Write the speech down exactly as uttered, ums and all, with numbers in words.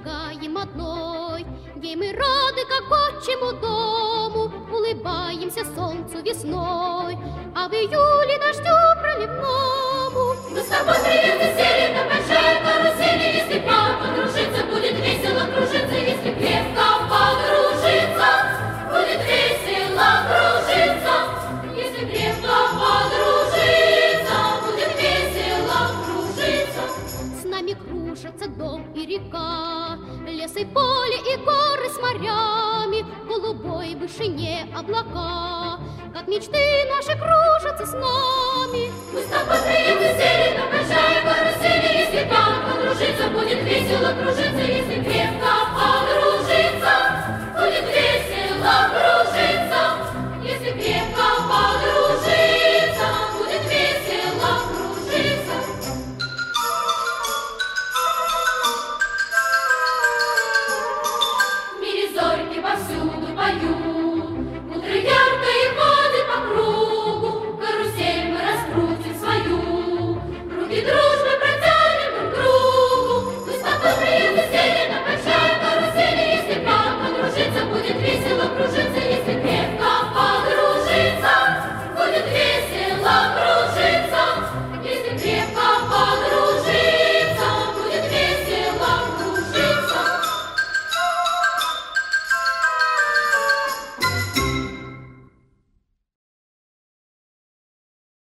шагаем одной, где мы рады, как отчему дому, улыбаемся солнцу весной, а в июле дождю проливному. Мы с тобой привет сели на большой карусели, если плавно подружиться, будет весело кружиться, если крепко подружиться, будет весело кружиться, если крепко подружиться, будет весело кружиться. С нами кружатся дом и река, лес и поле и горы с морями, в голубой вышине облака, как мечты наши кружатся с нами.